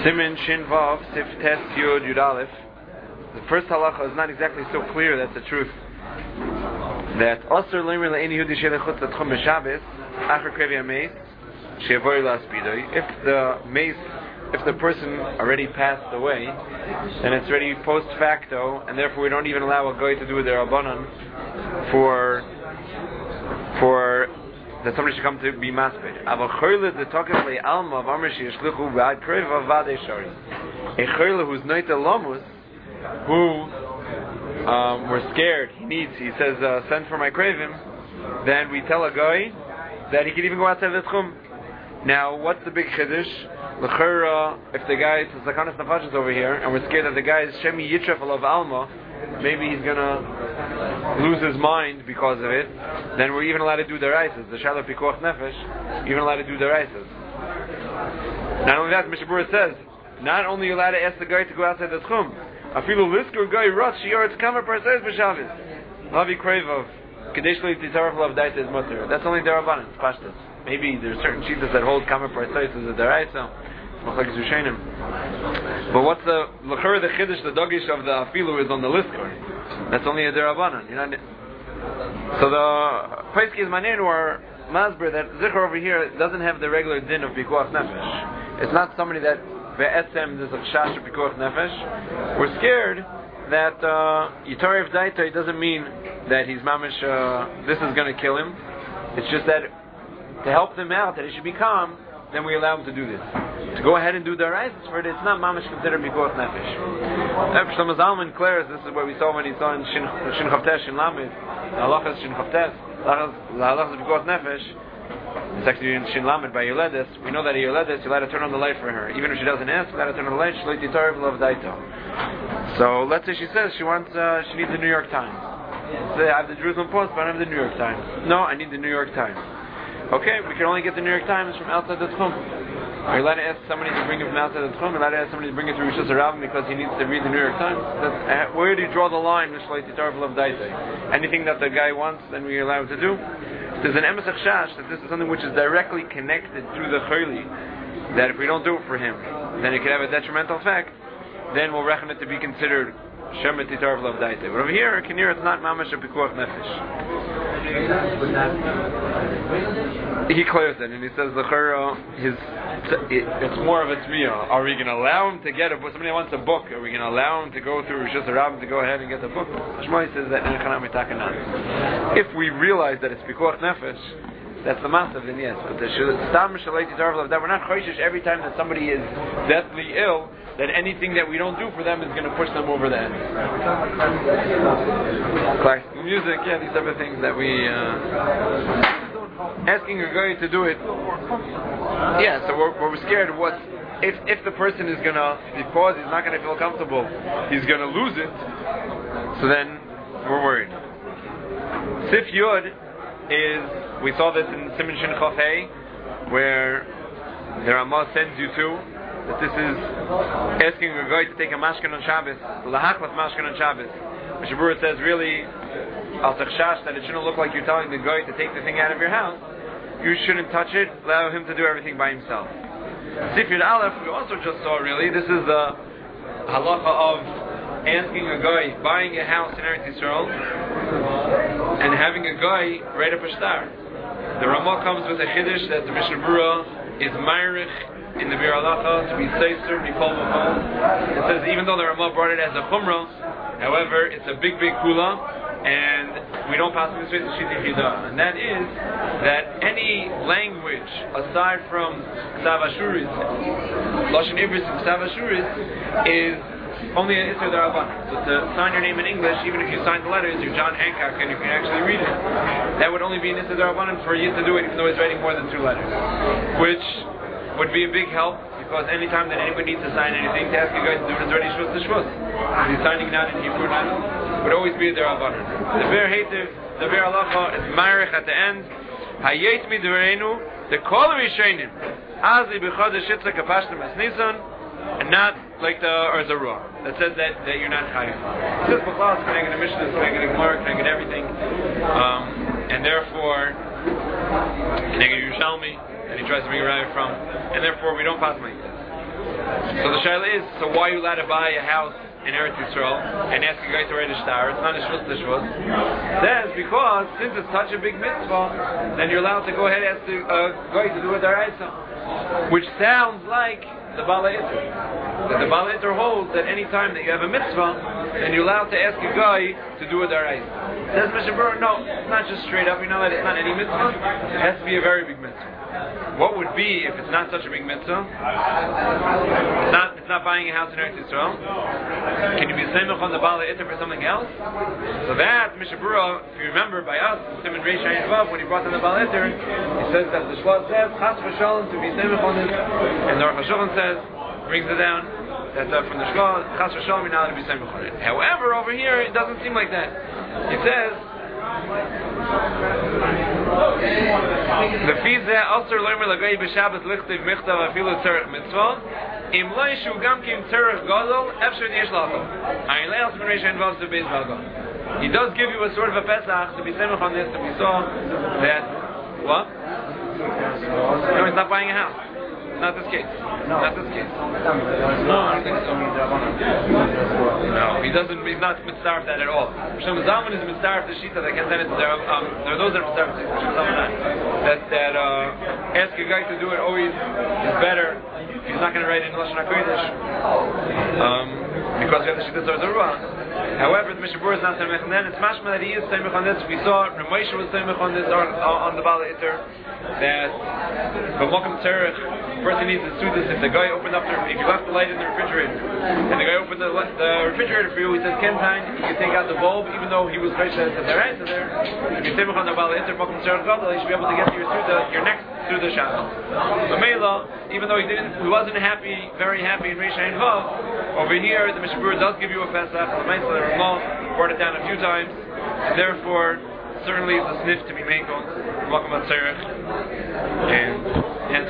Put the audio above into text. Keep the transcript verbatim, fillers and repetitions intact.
Simin Shin Vav Sif Tes Yud Yud Aleph. The first halacha is not exactly so clear. That's the truth. That Osir Leimer Le'eni Yudi Shelechutz Atchum B'Shabbos Acher Krevi HaMeis She'avoy La'aspidoi. If the mace, if the person already passed away, then it's already post facto, and therefore we don't even allow a guy to do their Rabbanan for for that somebody should come to be maspid. Aval choyle the talking le alma of amr sheyishlichu b'ad krev avadei shari. A choyle who's noita lamus, who um, we're scared. He needs. He says, uh, "Send for my krevim." Then we tell a guy that he can even go outside the tchum. Now, what's the big chiddush? L'chera, if the guy is zakanas nafashis over here, and we're scared that the guy is shemi yitref alav alma, maybe he's gonna lose his mind because of it, then we're even allowed to do the rises. The Shalom Pikuach Nefesh, even allowed to do the rises. Not only that, Mishnah Berurah says, not only are you allowed to ask the guy to go outside the tchum, afilu liskur guy rot shior it's kamer parseis b'shavis. Lavi krevov kadesh lo yitzarach lav daita is mutter. That's only derabanan. It's pashtus. Maybe there's certain shittas that hold kamer parseis as a deraisa. But what's the l'chur the chiddush, the dogish of the afilu is on the liskur. That's only a derabanan. You know. So the Paiski is manen or masber that zikr over here doesn't have the regular din of pikuach nefesh. It's not somebody that ve'etzem there's a chash of pikuach nefesh. We're scared that yitarev uh, daita doesn't mean that he's mamish. Uh, this is going to kill him. It's just that to help them out, that he should be calm. Then we allow him to do this. To go ahead and do the rises for it, it's not mamish considered pikuach nefesh. After Shlomo Zalman declares, this is what we saw when he saw in Shin Shin Chavtes Shin Lamed, the halachas Shin Chavtes, the halachas of pikuach nefesh. It's actually in Shin Lamed by Yoledes. We know that a Yoledes, you allowed to turn on the light for her, even if she doesn't ask. You allowed to turn on the light. Shlo yitarev lav daito. So let's say she says she wants, uh, she needs the New York Times. Say I have the Jerusalem Post, but I don't have the New York Times. No, I need the New York Times. Okay, we can only get the New York Times from outside the tchum. Are you allowed to ask somebody to bring it from outside the tchum? Are you allowed to ask somebody to bring it to Rishus HaRabim because he needs to read the New York Times? That's, uh, where do you draw the line? Anything that the guy wants, then we allow him to do. There's an emes achshash that this is something which is directly connected through the chayli, that if we don't do it for him, then it could have a detrimental effect. Then we'll reckon it to be considered shemet titar v'lav daite. But over here, Kinir, it's not mamash a pikuach nefesh. He clears it and he says the chayra, his it's more of a tmiya. Are we going to allow him to get a book? Somebody wants a book. Are we going to allow him to go through Rishus HaRabim to go ahead and get the book? Shmuel says that if we realize that it's pikuach nefesh, that's the massive, then yes. But the stam shalei titar v'lav daite, we're not choishish every time that somebody is deathly ill, that anything that we don't do for them is going to push them over the edge. Classical music, yeah, these type of things that we uh, asking a guy to do it. Yeah, so we're, we're scared of what if if the person is going to, because he's not going to feel comfortable, he's going to lose it. So then we're worried. Sif Yud is, we saw this in Siman Shin Chaf Hey, where the Ramah sends you to, that this is asking a guy to take a mashkan on Shabbos, lahachlas mashkan on Shabbos. Mishnah Berurah says really, al tachshash, that it shouldn't look like you're telling the guy to take the thing out of your house. You shouldn't touch it. Allow him to do everything by himself. Sif Yud Aleph, we also just saw really, this is the halacha of asking a guy, buying a house in Eretz Yisrael, and having a guy write up a shtar. The Ramah comes with a chiddush that the Mishnah Berurah is ma'arich in the Bir Halacha to be seiser mikol v'kol. It says even though the Ramah brought it as a chumrah, however, it's a big, big kula, and we don't pass this way to Shiti Chida. And that is that any language aside from Ksav Ashuris, Lashon Ibris and Ksav Ashuris, is only an Isser Darabanan. So to sign your name in English, even if you sign the letters, you're John Hancock and you can actually read it, that would only be an Isser Darabanan for you to do it even though he's writing more than two letters. Which would be a big help, because any time that anybody needs to sign anything, to ask you guys to do it is already shvus to shvus. If he's signing not in Hebrew, not, would always be a derabanan. The Be'er Hativ, the Be'er Halacha is Ma'arich at the end. Hayet midvarenu, the kol rishonim, azli b'chodesh shitla kapashtem es Nisan, and not like the Arzarua that says that, that you're not chayiv. This B'chal is connected to Mishnah, is connected to Gemara, connected to everything, um, and therefore connected to Yerushalmi. And he tries to bring a raya from, and therefore we don't pass like this. So the shaila is, so why are you allowed to buy a house in Eretz Yisrael and ask a guy to write a star? It's not a shvus to shvus. Says because since it's such a big mitzvah, then you're allowed to go ahead and ask the uh, guy to do a daraisa, which sounds like the Bala Iter. That the Bala Iter holds that any time that you have a mitzvah, then you're allowed to ask a guy to do a daraisa. Says Mishnah Berurah, no, it's not just straight up. You know that it's not any mitzvah. It has to be a very big mitzvah. What would be if it's not such a big mitzvah? It's not, it's not buying a house in Eretz Yisrael. Can you be semech on the Bala Iter for something else? So that, Mishnah Berurah, if you remember by us, Simon Reish Ayin Vav, when he brought in the Bala Iter, he says that the Shlosh says, Chas v'shalom to be semech on this, and the Aruch HaShulchan says, brings it down, that uh, from the Shlosh, Chas v'shalom, you're not allowed to be semech on it. However, over here, it doesn't seem like that. He says, the fize also learner lagay b'Shabbat lichtiv michtav afilu tzarich mitzvah im lo yishu gam kim tzarich gadol efshar yesh lachol ayin le'al s'min reish involves the beis valga. He does give you a sort of a Pesach to be semech on this, that we saw that what? No, he's not buying a house. Not this case. No. Not this case. No, I don't think so. No, he doesn't. He's not mitzaref that at all. Shlomo Zalman is mitzaref the shita that can send it to their. Um, there are those that are mitzaref that that uh, ask a guy to do it always is better. He's not going to write in Lashon HaKodesh um, because we have the shita Tzor Zarua. However, the Mishnah Berurah is not semech, and then it's mashma that he is semech on this. We saw Rav Moshe was semech on this on, on the Bala Iter that b'mokum tzarich. Person needs to sue this if the guy opened up the, if you left the light in the refrigerator and the guy opened the, the refrigerator for you, he says Ken time you can take out the bulb even though he was right to the right so there if you say on the Bala Iter you should be able to get your through the your next through the shadow. So Mela, even though he didn't he wasn't happy, very happy in Reish Ayin Vav, over here the Mishnah Berurah does give you a Pesach, the Ma'aseh the Ramah brought it down a few times, and therefore certainly it's a sniff to be made on Makom HaTzarech, and